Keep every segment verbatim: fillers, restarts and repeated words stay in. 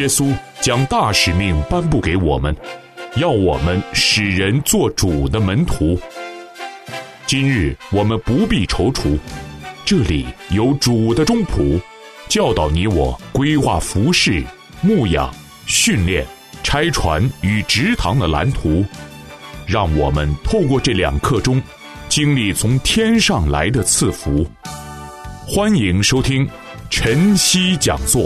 稣将大使命颁布给我们，要我们使人做主的门徒。今日我们不必踌躇，这里有主的中仆，教导你我规划服事、牧养、训练、拆船与植堂的蓝图，让我们透过这两刻钟，经历从天上来的赐福。欢迎收听晨曦讲座。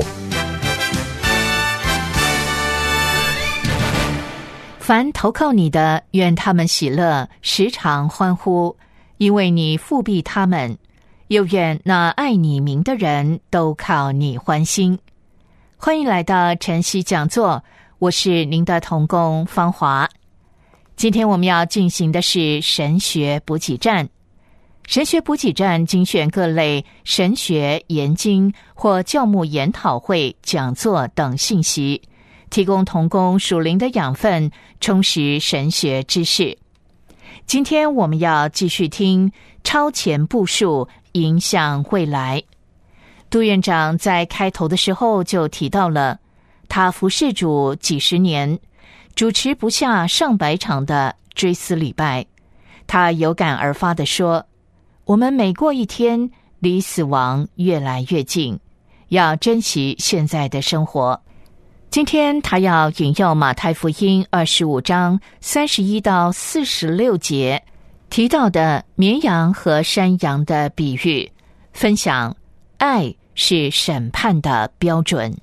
凡投靠你的，愿他们喜乐，时常欢呼，因为你复庇他们；又愿那爱你名的人都靠你欢心。欢迎来到晨曦讲座，我是您的同工芳华。今天我们要进行的是神学补给站。神学补给站精选各类神学研经或教牧研讨会、讲座等信息，提供同工属灵的养分，充实神学知识。今天我们要继续听超前部署，影响未来。杜院长在开头的时候就提到了，他服侍主几十年，主持不下上百场的追思礼拜。他有感而发地说，我们每过一天，离死亡越来越近，要珍惜现在的生活。今天他要引用马太福音二十五章三十一到四十六节提到的绵羊和山羊的比喻，分享爱是审判的标准。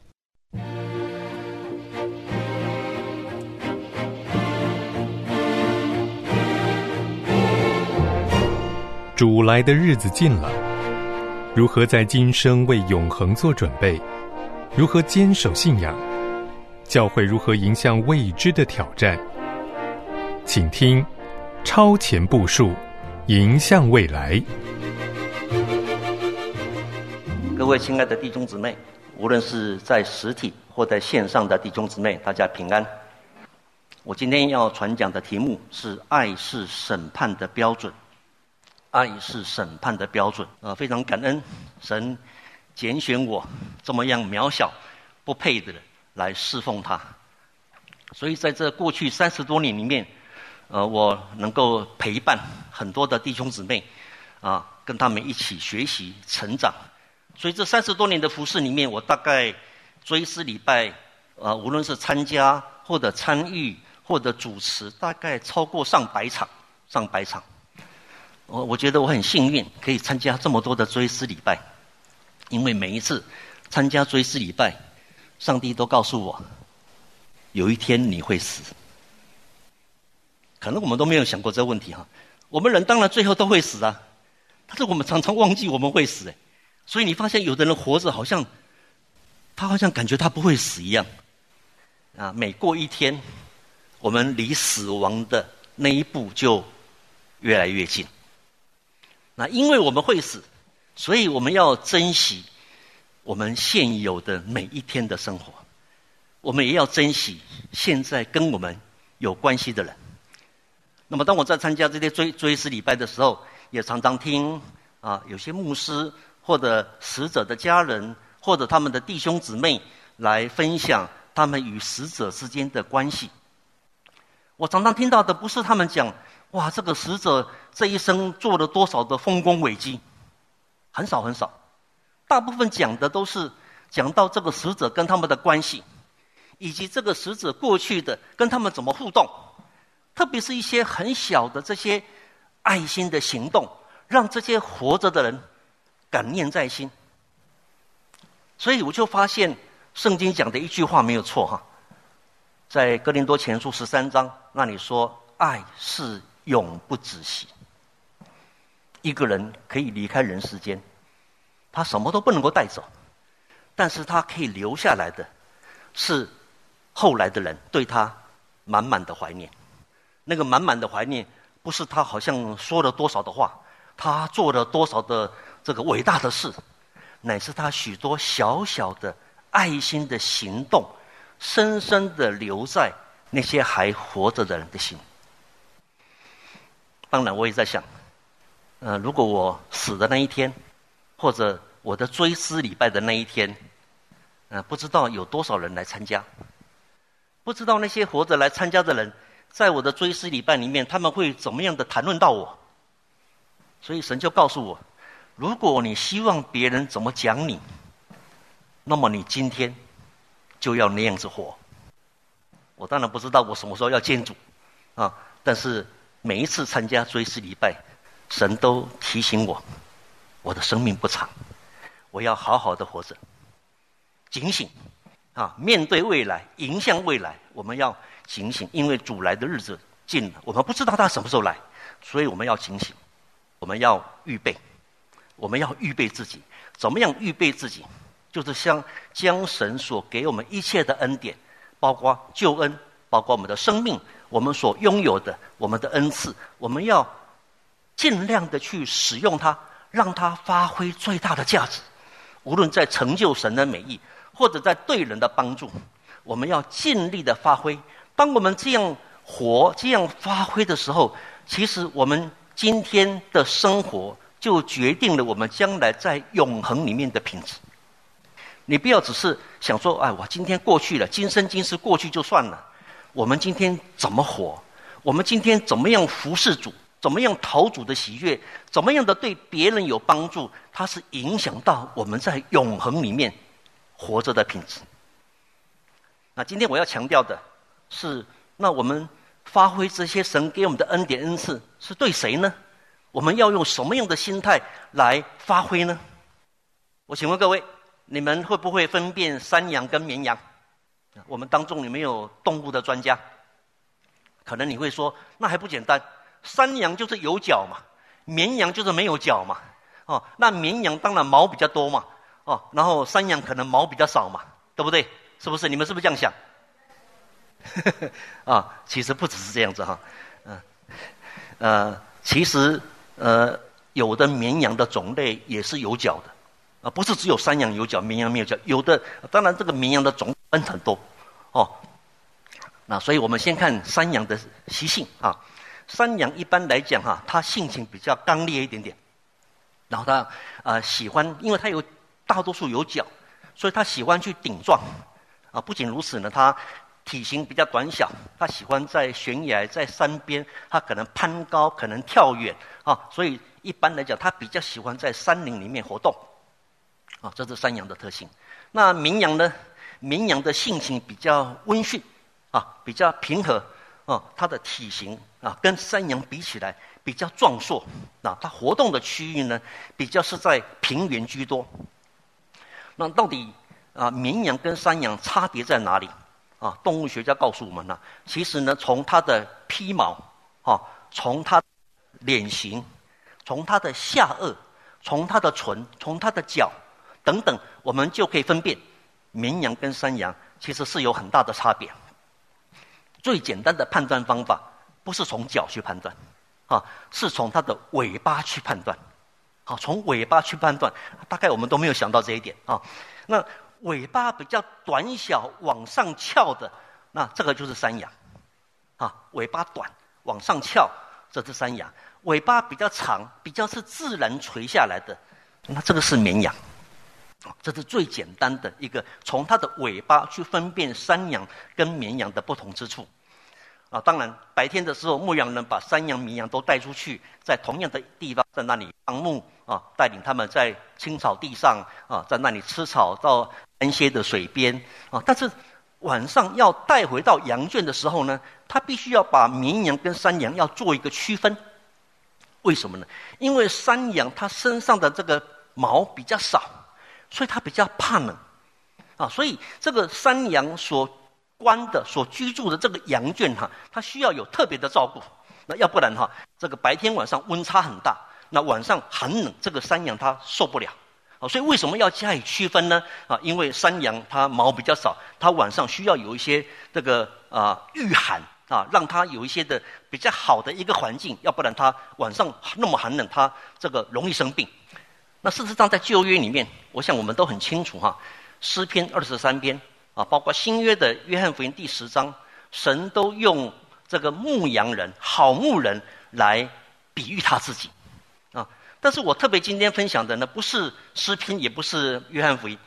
主来的日子近了，如何在今生为永恒做准备？如何坚守信仰？教会如何迎向未知的挑战？请听超前部署，迎向未来。 各位亲爱的弟兄姊妹，无论是在实体或在线上的弟兄姊妹，大家平安。我今天要传讲的题目是爱是审判的标准。爱是审判的标准。呃，非常感恩神拣选我这么样渺小不配的人来侍奉他。所以在这过去三十多年里面，呃，我能够陪伴很多的弟兄姊妹啊，跟他们一起学习成长。所以这三十多年的服事里面，我大概追思礼拜，呃，无论是参加或者参与或者主持，大概超过上百场，上百场。我我觉得我很幸运，可以参加这么多的追思礼拜，因为每一次参加追思礼拜，上帝都告诉我，有一天你会死。可能我们都没有想过这个问题哈。我们人当然最后都会死啊，但是我们常常忘记我们会死哎。所以你发现有的人活着好像，他好像感觉他不会死一样。啊，每过一天，我们离死亡的那一步就越来越近。那因为我们会死，所以我们要珍惜我们现有的每一天的生活，我们也要珍惜现在跟我们有关系的人。那么当我在参加这些追追思礼拜的时候，也常常听啊，有些牧师或者死者的家人或者他们的弟兄姊妹来分享他们与死者之间的关系。我常常听到的不是他们讲，哇，这个死者这一生做了多少的丰功伟绩，很少很少。大部分讲的都是讲到这个死者跟他们的关系，以及这个死者过去的跟他们怎么互动，特别是一些很小的这些爱心的行动，让这些活着的人感念在心。所以我就发现圣经讲的一句话没有错哈，在哥林多前书十三章那里说，爱是永不止息。一个人可以离开人世间，他什么都不能够带走，但是他可以留下来的是后来的人对他满满的怀念。那个满满的怀念不是他好像说了多少的话，他做了多少的这个伟大的事，乃是他许多小小的爱心的行动，深深的留在那些还活着的人的心。当然我也在想，呃，如果我死的那一天，或者我的追思礼拜的那一天， 呃，不知道有多少人来参加，不知道那些活着来参加的人，在我的追思礼拜里面，他们会怎么样的谈论到我。所以神就告诉我，如果你希望别人怎么讲你，那么你今天就要那样子活。我当然不知道我什么时候要见主啊，但是每一次参加追思礼拜，神都提醒我，我的生命不长，我要好好的活着，警醒啊！面对未来，迎向未来，我们要警醒，因为主来的日子近了，我们不知道他什么时候来，所以我们要警醒，我们要预备，我们要预备自己。怎么样预备自己？就是像将神所给我们一切的恩典，包括救恩，包括我们的生命，我们所拥有的，我们的恩赐，我们要尽量的去使用它，让它发挥最大的价值。无论在成就神的美意，或者在对人的帮助，我们要尽力的发挥。当我们这样活、这样发挥的时候，其实我们今天的生活就决定了我们将来在永恒里面的品质。你不要只是想说，哎，我今天过去了，今生今世过去就算了。我们今天怎么活？我们今天怎么样服侍主？怎么样讨主的喜悦？怎么样的对别人有帮助？它是影响到我们在永恒里面活着的品质。那今天我要强调的是，那我们发挥这些神给我们的恩典恩赐是对谁呢？我们要用什么样的心态来发挥呢？我请问各位，你们会不会分辨山羊跟绵羊？我们当中有没有动物的专家？可能你会说，那还不简单，山羊就是有角嘛，绵羊就是没有角嘛。哦，那绵羊当然毛比较多嘛，哦，然后山羊可能毛比较少嘛，对不对？是不是？你们是不是这样想？啊，其实不只是这样子哈，嗯，呃，其实呃，有的绵羊的种类也是有角的。啊，不是只有山羊有角，绵羊没有角，有的当然这个绵羊的种分很多，哦，那所以我们先看山羊的习性啊。山羊一般来讲哈，它性情比较刚烈一点点，然后它呃喜欢，因为它有大多数有角，所以它喜欢去顶撞啊。不仅如此呢，它体型比较短小，它喜欢在悬崖、在山边，它可能攀高，可能跳远啊。所以一般来讲，它比较喜欢在山林里面活动。啊，这是山羊的特性。那绵羊呢？绵羊的性情比较温驯，啊，比较平和，啊，它的体型啊，跟山羊比起来比较壮硕，啊，它活动的区域呢，比较是在平原居多。那到底啊，绵羊跟山羊差别在哪里？啊，动物学家告诉我们呢，其实呢，从它的披毛，啊，从它脸型，从它的下颚，从它的唇，从它的脚。等等，我们就可以分辨绵羊跟山羊其实是有很大的差别。最简单的判断方法不是从脚去判断，啊，是从它的尾巴去判断。好，从尾巴去判断，大概我们都没有想到这一点啊。那尾巴比较短小往上翘的，那这个就是山羊。啊，尾巴短往上翘，这是山羊。尾巴比较长，比较是自然垂下来的，那这个是绵羊。这是最简单的一个从它的尾巴去分辨山羊跟绵羊的不同之处啊。当然白天的时候，牧羊人把山羊绵羊都带出去，在同样的地方在那里放牧啊，带领他们在青草地上啊，在那里吃草，到安歇的水边啊。但是晚上要带回到羊圈的时候呢，他必须要把绵羊跟山羊要做一个区分。为什么呢？因为山羊它身上的这个毛比较少，所以它比较怕冷啊，所以这个山羊所关的、所居住的这个羊圈哈，它需要有特别的照顾。那要不然哈，这个白天晚上温差很大，那晚上很冷，这个山羊它受不了啊。所以为什么要加以区分呢？啊，因为山羊它毛比较少，它晚上需要有一些这个啊御寒啊，让它有一些的比较好的一个环境，要不然它晚上那么寒冷，它这个容易生病。那事实上，在旧约里面，我想我们都很清楚哈，诗篇二十三篇啊，包括新约的约翰福音第十章，神都用这个牧羊人、好牧人来比喻他自己啊。但是我特别今天分享的呢，不是诗篇，也不是约翰福音，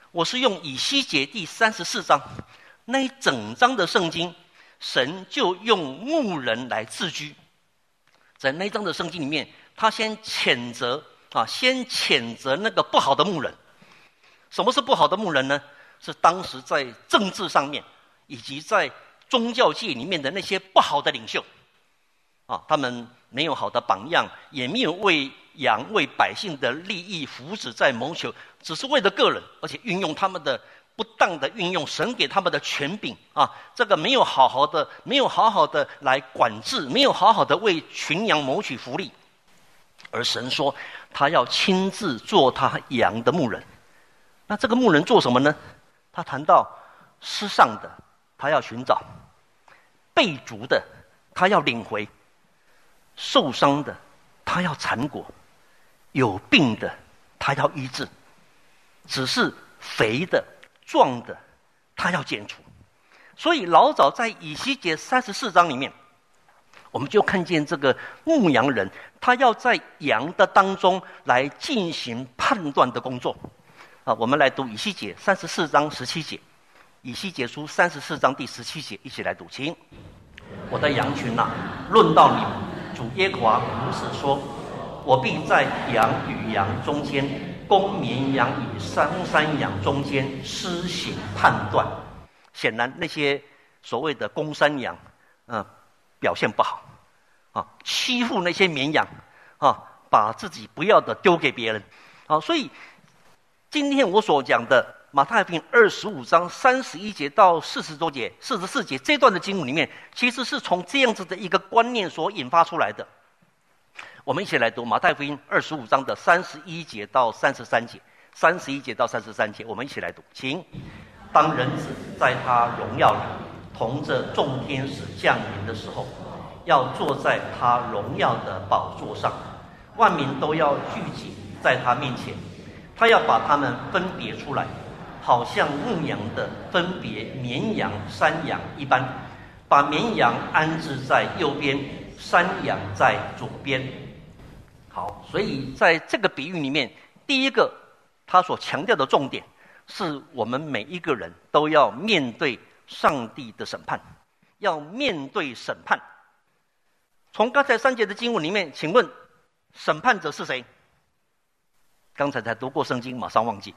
我是用以西结第三十四章那一整章的圣经，神就用牧人来自居。在那一章的圣经里面，他先谴责啊，先谴责那个不好的牧人。什么是不好的牧人呢？是当时在政治上面以及在宗教界里面的那些不好的领袖啊，他们没有好的榜样，也没有为羊为百姓的利益福祉在谋求，只是为了个人，而且运用他们的不当的运用神给他们的权柄啊，这个没有好好的没有好好的来管制，没有好好的为群羊谋取福利。而神说他要亲自做他羊的牧人。那这个牧人做什么呢？他谈到失丧的他要寻找，被逐的他要领回，受伤的他要缠裹，有病的他要医治，只是肥的壮的他要剪除。所以老早在以西结三十四章里面，我们就看见这个牧羊人他要在羊的当中来进行判断的工作啊。我们来读以西结三十四章十七节，以西结书三十四章第十七节，一起来读，请。我的羊群啊，论到你们，主耶和华如此说，我必在羊与羊中间，公绵羊与山山羊中间施行判断。显然那些所谓的公山羊嗯、呃，表现不好啊，欺负那些绵羊啊，把自己不要的丢给别人啊。所以今天我所讲的马太福音二十五章三十一节到四十多节、四十四节这段的经文里面，其实是从这样子的一个观念所引发出来的。我们一起来读马太福音二十五章的三十一节到三十三节，三十一节到三十三节，我们一起来读，请。当人子在他荣耀里同着众天使降临的时候，要坐在他荣耀的宝座上，万民都要聚集在他面前，他要把他们分别出来，好像牧羊的分别绵羊山羊一般，把绵羊安置在右边，山羊在左边。好，所以在这个比喻里面，第一个他所强调的重点是我们每一个人都要面对上帝的审判，要面对审判。从刚才三节的经文里面，请问审判者是谁？刚才才读过圣经，马上忘记。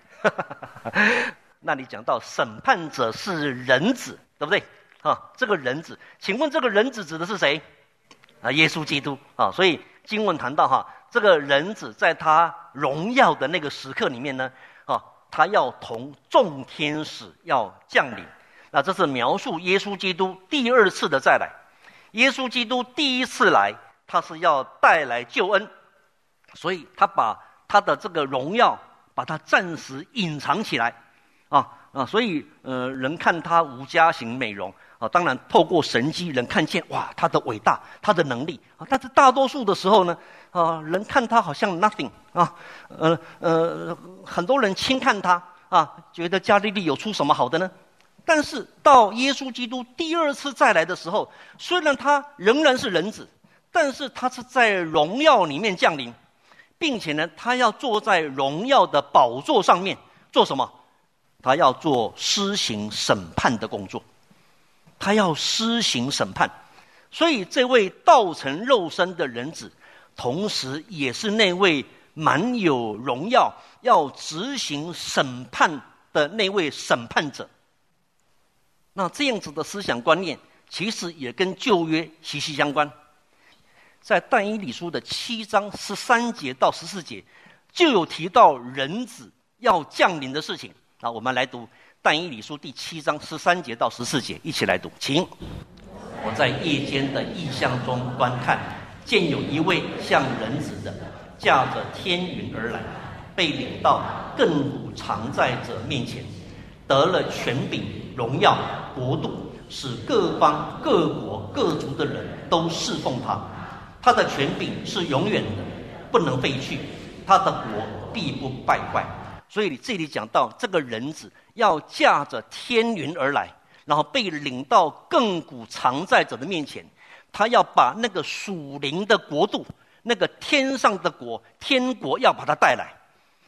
那里讲到审判者是人子，对不对啊？这个人子，请问这个人子指的是谁啊？耶稣基督啊。所以经文谈到哈，这个人子在他荣耀的那个时刻里面呢，啊，他要同众天使要降临。那这是描述耶稣基督第二次的再来。耶稣基督第一次来，他是要带来救恩，所以他把他的这个荣耀把它暂时隐藏起来啊啊，所以呃，人看他无家型美容啊，当然透过神迹人看见哇他的伟大，他的能力啊，但是大多数的时候呢啊，人看他好像 nothing 啊，呃呃，很多人轻看他啊，觉得加利利有出什么好的呢？但是到耶稣基督第二次再来的时候，虽然他仍然是人子，但是他是在荣耀里面降临，并且呢，他要坐在荣耀的宝座上面做什么？他要做施行审判的工作，他要施行审判。所以这位道成肉身的人子，同时也是那位满有荣耀要执行审判的那位审判者。那这样子的思想观念其实也跟旧约息息相关。在但以理书的七章十三节到十四节就有提到人子要降临的事情。那我们来读但以理书第七章十三节到十四节，一起来读，请。我在夜间的异象中观看，见有一位像人子的驾着天云而来，被领到亘古常在者面前，得了权柄、荣耀、国度，使各方、各国、各族的人都侍奉他。他的权柄是永远的，不能废去，他的国必不败坏。所以这里讲到这个人子要驾着天云而来，然后被领到亘古常在者的面前，他要把那个属灵的国度，那个天上的国、天国要把它带来。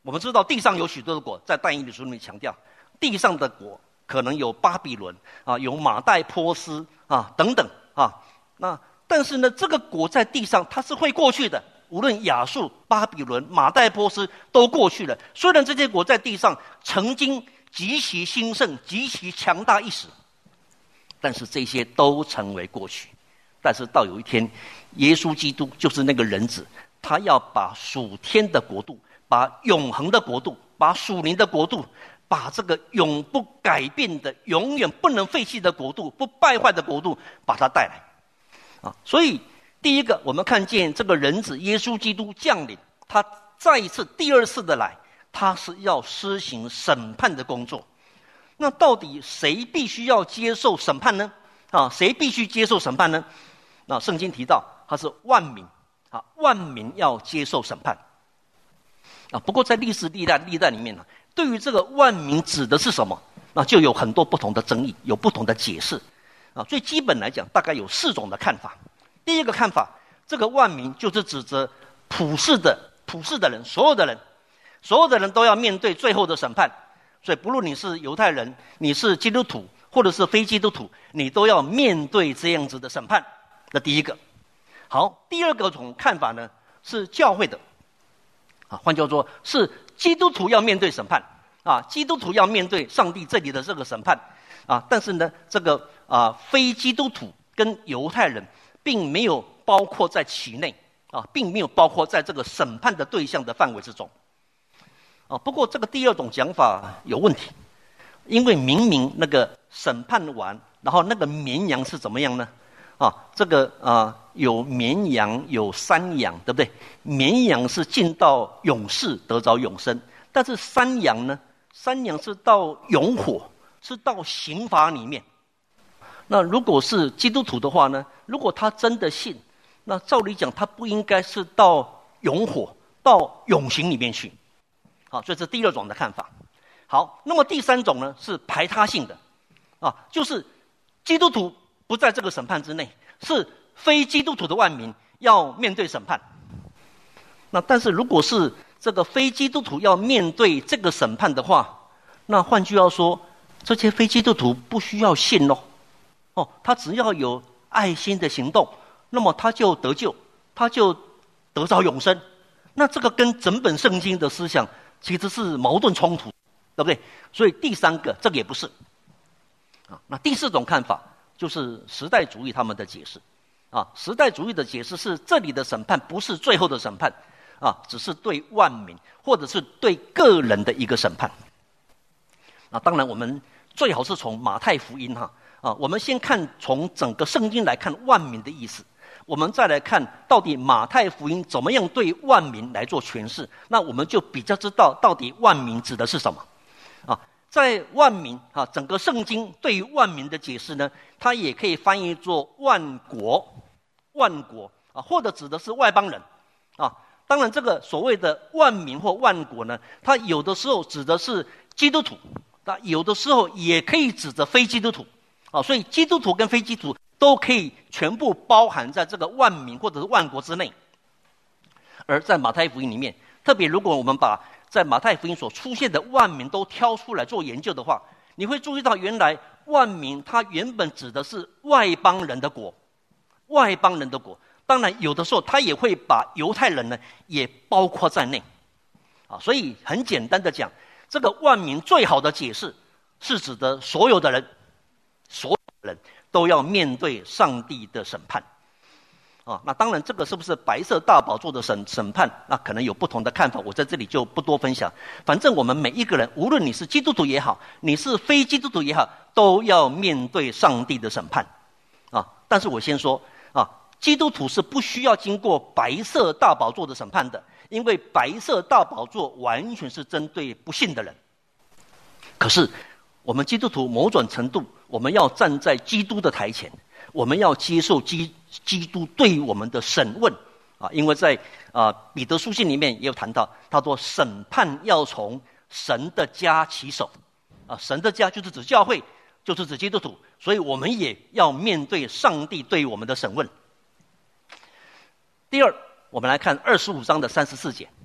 我们知道地上有许多的国，在但以理书里面强调，地上的国可能有巴比伦啊，有马代波斯啊等等啊。那但是呢，这个国在地上它是会过去的，无论亚述、巴比伦、马代波斯都过去了。虽然这些国在地上曾经极其兴盛、极其强大一时，但是这些都成为过去。但是到有一天，耶稣基督就是那个人子，他要把属天的国度，把永恒的国度，把属灵的国度，把这个永不改变的、永远不能废弃的国度、不败坏的国度，把它带来。啊，所以第一个，我们看见这个人子耶稣基督降临，他再一次、第二次的来，他是要施行审判的工作。那到底谁必须要接受审判呢？啊，谁必须接受审判呢？那圣经提到，他是万民啊，万民要接受审判。啊，不过在历史历代历代里面呢，对于这个万民指的是什么，那就有很多不同的争议，有不同的解释。啊，最基本来讲，大概有四种的看法。第一个看法，这个万民就是指着普世的、普世的人，所有的人，所有的人都要面对最后的审判。所以，不论你是犹太人，你是基督徒，或者是非基督徒，你都要面对这样子的审判。这第一个。好，第二个种看法呢，是教会的。啊，换句话说，是基督徒要面对审判。啊，基督徒要面对上帝这里的这个审判。啊，但是呢，这个啊非基督徒跟犹太人并没有包括在其内。啊，并没有包括在这个审判的对象的范围之中。啊，不过这个第二种讲法有问题，因为明明那个审判完，然后那个绵羊是怎么样呢？啊，这个啊有绵羊有山羊，对不对？绵羊是进到永世得着永生，但是山羊呢？山羊是到永火，是到刑罚里面。那如果是基督徒的话呢？如果他真的信，那照理讲他不应该是到永火、到永刑里面去。好，所以这是第二种的看法。好，那么第三种呢是排他性的，啊，就是基督徒不在这个审判之内，是非基督徒的万民要面对审判。那但是如果是这个非基督徒要面对这个审判的话，那换句话说，这些非基督徒不需要信咯，哦，他只要有爱心的行动，那么他就得救，他就得着永生。那这个跟整本圣经的思想其实是矛盾冲突，对不对？所以第三个，这个也不是。啊，那第四种看法就是时代主义他们的解释。啊，时代主义的解释是这里的审判不是最后的审判，啊，只是对万民或者是对个人的一个审判。啊，当然我们最好是从马太福音哈啊，我们先看从整个圣经来看万民的意思，我们再来看到底马太福音怎么样对万民来做诠释，那我们就比较知道到底万民指的是什么。啊，在万民啊，整个圣经对于万民的解释呢，它也可以翻译作万国，万国啊，或者指的是外邦人啊。当然，这个所谓的万民或万国呢，它有的时候指的是基督徒，那有的时候也可以指着非基督徒啊。所以基督徒跟非基督徒都可以全部包含在这个万民或者是万国之内。而在马太福音里面，特别如果我们把在马太福音所出现的万民都挑出来做研究的话，你会注意到原来万民它原本指的是外邦人的国，外邦人的国。当然有的时候他也会把犹太人呢也包括在内啊。所以很简单的讲，这个万民最好的解释是指的所有的人，所有的人都要面对上帝的审判啊。那当然这个是不是白色大宝座的审审判，那可能有不同的看法，我在这里就不多分享。反正我们每一个人，无论你是基督徒也好，你是非基督徒也好，都要面对上帝的审判啊。但是我先说啊，基督徒是不需要经过白色大宝座的审判的，因为白色大宝座完全是针对不信的人。可是我们基督徒某种程度，我们要站在基督的台前，我们要接受基基督对我们的审问啊。因为在啊彼得书信里面也有谈到，他说审判要从神的家起手啊，神的家就是指教会，就是指基督徒，所以我们也要面对上帝对我们的审问。第二，我们来看二十五章的三十四节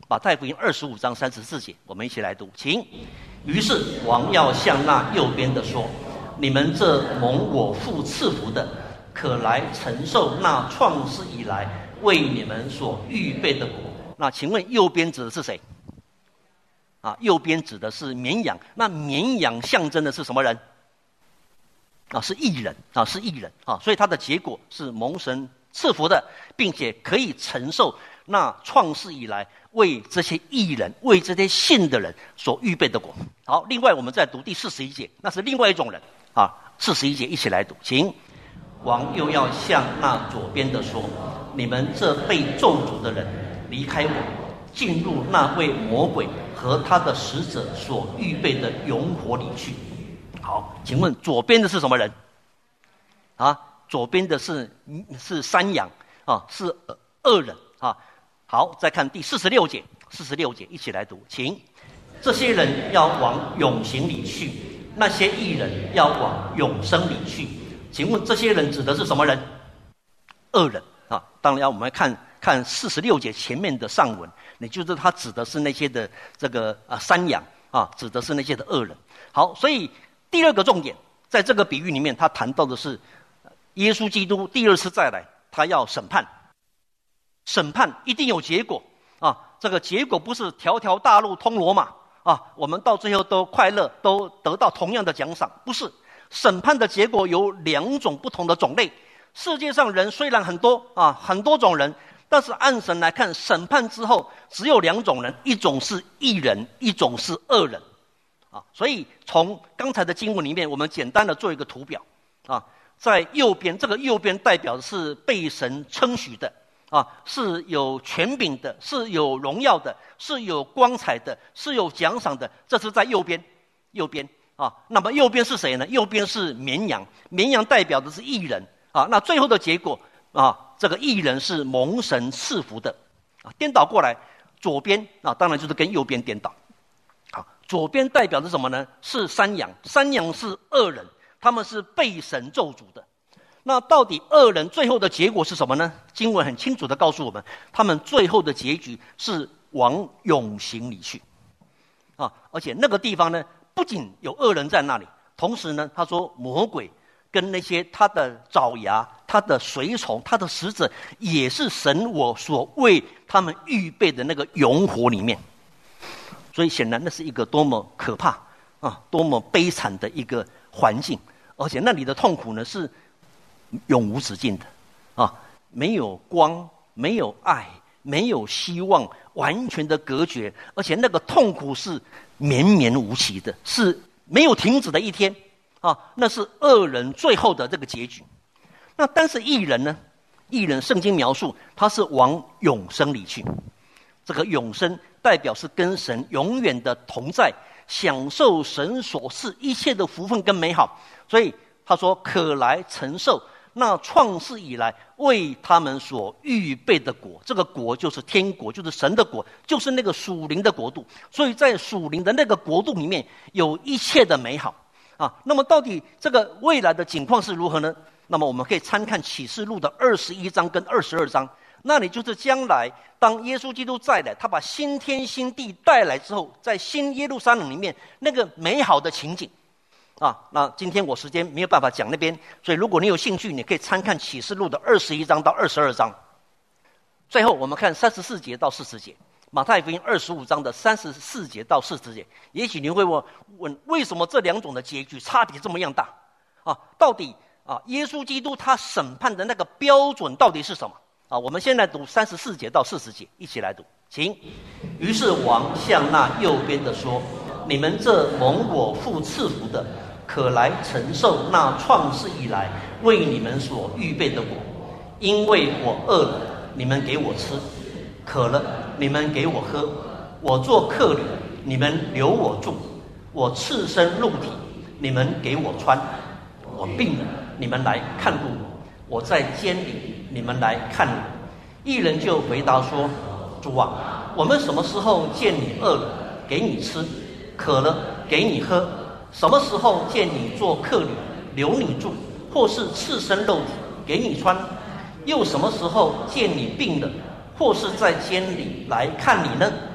马太福音二十五章三十四节，我们一起来读，请。于是王要向那右边的说：你们这蒙我父赐福的，可来承受那创世以来为你们所预备的国。那请问右边指的是谁？啊，右边指的是绵羊。那绵羊象征的是什么人？啊，是义人啊，是义人啊，所以他的结果是蒙神赐福的，并且可以承受那创世以来为这些义人、为这些信的人所预备的果。好，另外我们再读第四十一节，那是另外一种人啊。四十一节一起来读，请。王又要向那左边的说：你们这被咒诅的人，离开我，进入那位魔鬼和他的使者所预备的永火里去。好，请问左边的是什么人？啊，左边的是是山羊啊，是恶人啊。好，再看第四十六节，四十六节一起来读，请。这些人要往永刑里去，那些义人要往永生里去。请问这些人指的是什么人？恶人啊。当然，我们看看四十六节前面的上文，也就是他指的是那些的这个啊山羊啊，指的是那些的恶人。好，所以第二个重点，在这个比喻里面，他谈到的是耶稣基督第二次再来，他要审判，审判一定有结果啊。这个结果不是条条大路通罗马啊，我们到最后都快乐，都得到同样的奖赏，不是。审判的结果有两种不同的种类。世界上人虽然很多啊，很多种人，但是按神来看，审判之后只有两种人，一种是义人，一种是恶人啊。所以从刚才的经文里面，我们简单的做一个图表啊，在右边，这个右边代表的是被神称许的啊，是有权柄的，是有荣耀的，是有光彩的，是有奖赏的，这是在右边，右边。啊，那么右边是谁呢？右边是绵羊，绵羊代表的是义人啊。那最后的结果啊，这个义人是蒙神赐福的啊。颠倒过来，左边啊，当然就是跟右边颠倒。啊，左边代表的是什么呢？是山羊，山羊是恶人，他们是被神咒诅的。那到底恶人最后的结果是什么呢？经文很清楚的告诉我们，他们最后的结局是往永刑里去啊，而且那个地方呢，不仅有恶人在那里，同时呢，他说魔鬼跟那些他的爪牙、他的随从、他的使者，也是神我所为他们预备的那个永火里面。所以显然那是一个多么可怕啊，多么悲惨的一个环境，而且那里的痛苦呢是永无止境的啊，没有光，没有爱，没有希望，完全的隔绝，而且那个痛苦是绵绵无期的，是没有停止的一天啊！那是恶人最后的这个结局。那但是义人呢？义人圣经描述他是往永生里去，这个永生代表是跟神永远的同在，享受神所赐一切的福分跟美好。所以他说可来承受那创世以来为他们所预备的国，这个国就是天国，就是神的国，就是那个属灵的国度。所以在属灵的那个国度里面有一切的美好啊。那么到底这个未来的景况是如何呢？那么我们可以参看启示录的二十一章跟二十二章，那里就是将来当耶稣基督再来，他把新天新地带来之后，在新耶路撒冷里面那个美好的情景啊。那今天我时间没有办法讲那边，所以如果你有兴趣，你可以参看启示录的二十一章到二十二章。最后我们看三十四节到四十节，马太福音二十五章的三十四节到四十节。也许你会问问为什么这两种的结局差别这么样大啊？到底啊耶稣基督他审判的那个标准到底是什么啊？我们先来读三十四节到四十节，一起来读，请。于是王向那右边的说：你们这蒙我父赐福的，可来承受那创世以来为你们所预备的果。因为我饿了，你们给我吃；渴了，你们给我喝；我做客旅，你们留我住；我赤身露体，你们给我穿；我病了，你们来看顾我；我在监里，你们来看我。义人就回答说：主啊，我们什么时候见你饿了，给你吃；渴了，给你喝；什么时候见你做客旅，留你住，或是赤身露体，给你穿；又什么时候见你病了，或是在监里来看你呢？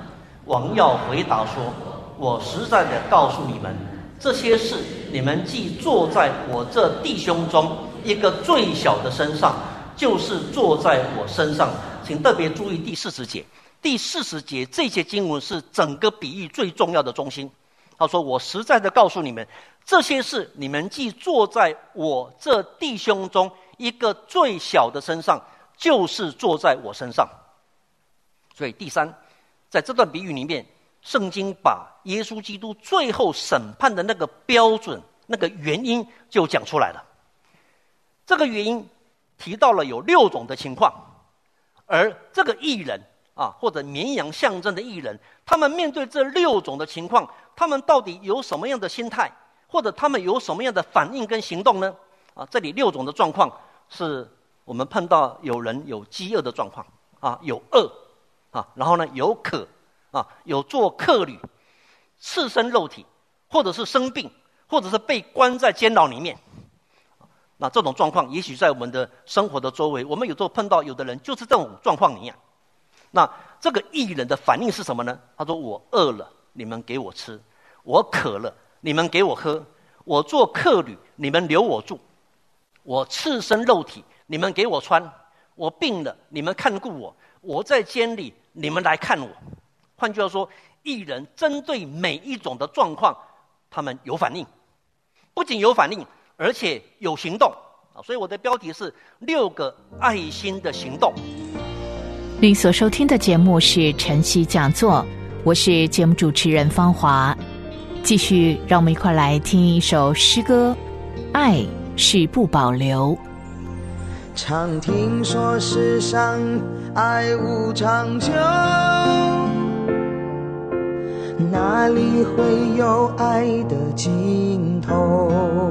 王耀回答说：我实在的告诉你们，这些事你们既做在我这弟兄中一个最小的身上，就是做在我身上。请特别注意第四十节，第四十节这些经文是整个比喻最重要的中心。他说：我实在的告诉你们，这些事你们既做在我这弟兄中一个最小的身上，就是做在我身上。所以第三，在这段比喻里面，圣经把耶稣基督最后审判的那个标准、那个原因就讲出来了。这个原因提到了有六种的情况，而这个义人啊，或者绵羊象征的义人，他们面对这六种的情况，他们到底有什么样的心态，或者他们有什么样的反应跟行动呢？啊，这里六种的状况是我们碰到有人有饥饿的状况啊，有饿啊，然后呢有渴啊，有做客旅、赤身肉体，或者是生病，或者是被关在监牢里面。那这种状况，也许在我们的生活的周围，我们有时候碰到有的人就是这种状况一样。那这个义人的反应是什么呢？他说：我饿了，你们给我吃；我渴了，你们给我喝；我做客旅，你们留我住；我赤身肉体，你们给我穿；我病了，你们看顾我；我在监里，你们来看我。换句话说，义人针对每一种的状况，他们有反应，不仅有反应，而且有行动。所以我的标题是六个爱心的行动。 您所收听的节目是晨曦讲座，我是节目主持人芳华。继续让我们一块来听一首诗歌，爱是不保留。 常听说世上爱无长久，哪里会有爱的尽头？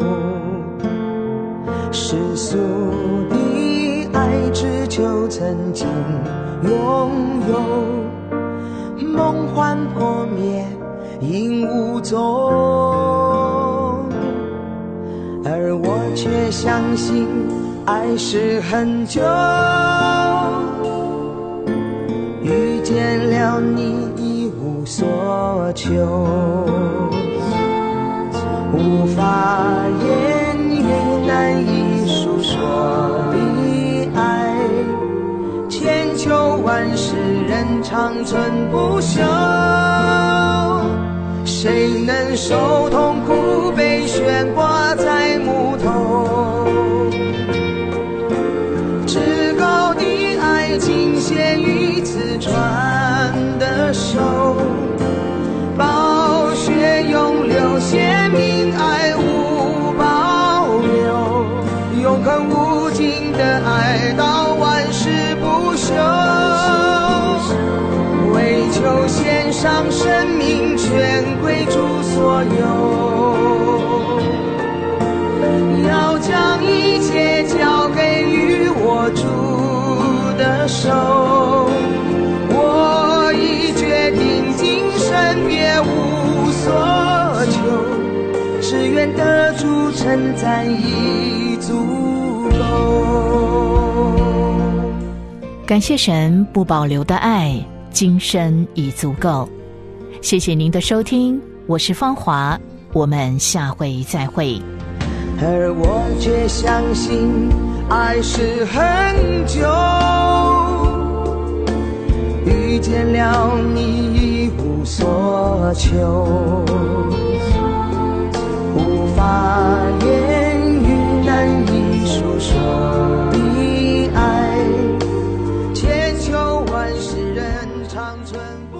世俗的爱只求曾经拥有，梦幻破灭影无踪，而我却相信爱是很久，遇见了你一无所求，无法言语难以述说的爱，千秋万世人长存不朽，谁能受痛苦被悬挂在木头？至高的爱尽献于此传的手，宝血永流，鲜明爱无保留，永恒无尽的爱到万世不朽，为求献上生命全归主所有，要将一切交给予我主的手，我已决定今生别无所求，只愿得主称赞已足够。 感谢神不保留的爱，今生已足够。谢谢您的收听，我是芳华，我们下回再会。 而我却相信爱是很久，遇见了你一无所求，无法言语难以述说的爱，千秋万世人长存。